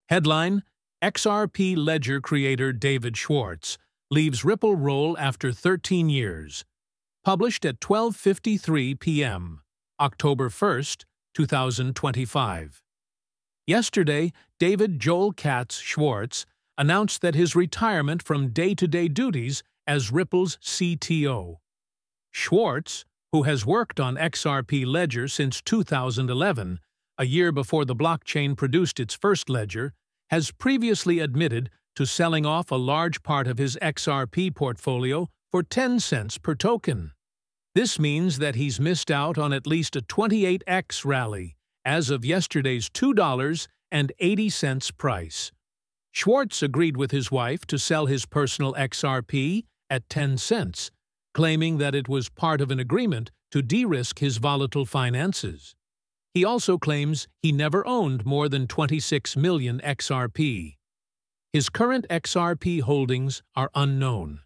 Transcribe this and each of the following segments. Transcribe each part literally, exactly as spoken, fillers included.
Headline: X R P Ledger creator David Schwartz leaves Ripple role after thirteen years. Published at twelve fifty-three p m, October first, two thousand twenty-five. Yesterday, David Joel Katz Schwartz announced that his retirement from day-to-day duties as Ripple's C T O. Schwartz, who has worked on X R P Ledger since two thousand eleven, a year before the blockchain produced its first ledger, has previously admitted to selling off a large part of his X R P portfolio for ten cents per token. This means that he's missed out on at least a twenty-eight x rally as of yesterday's two dollars and eighty cents price. Schwartz agreed with his wife to sell his personal X R P at ten cents, claiming that it was part of an agreement to de-risk his volatile finances. He also claims he never owned more than twenty-six million X R P. His current X R P holdings are unknown.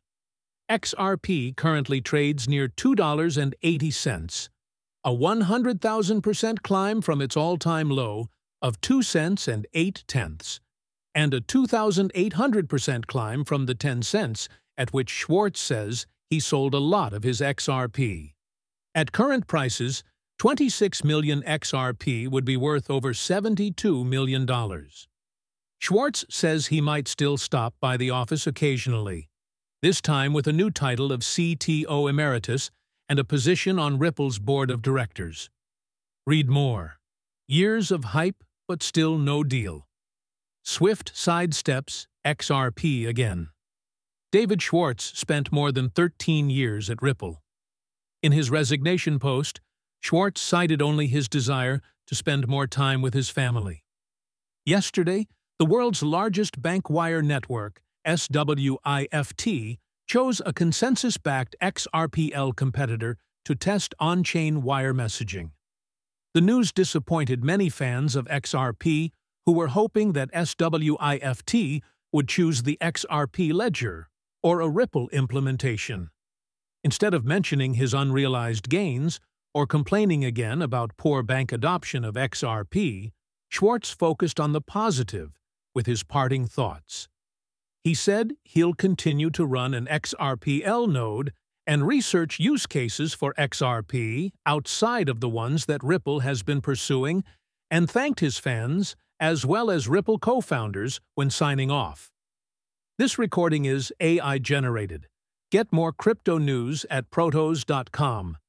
X R P currently trades near two dollars and eighty cents, a one hundred thousand percent climb from its all-time low of two cents and eight tenths, and a two thousand eight hundred percent climb from the ten cents at which Schwartz says he sold a lot of his X R P. At current prices, twenty-six million X R P would be worth over seventy-two million dollars. Schwartz says he might still stop by the office occasionally, this time with a new title of C T O Emeritus and a position on Ripple's board of directors. Read more. Years of hype, but still no deal. Swift sidesteps X R P again. David Schwartz spent more than thirteen years at Ripple. In his resignation post, Schwartz cited only his desire to spend more time with his family. Yesterday, the world's largest bank wire network, S W I F T, chose a consensus-backed X R P L competitor to test on-chain wire messaging. The news disappointed many fans of X R P who were hoping that S W I F T would choose the X R P Ledger or a Ripple implementation. Instead of mentioning his unrealized gains or complaining again about poor bank adoption of X R P, Schwartz focused on the positive with his parting thoughts. He said he'll continue to run an X R P L node and research use cases for X R P outside of the ones that Ripple has been pursuing, and thanked his fans as well as Ripple co-founders when signing off. This recording is A I generated. Get more crypto news at protos dot com.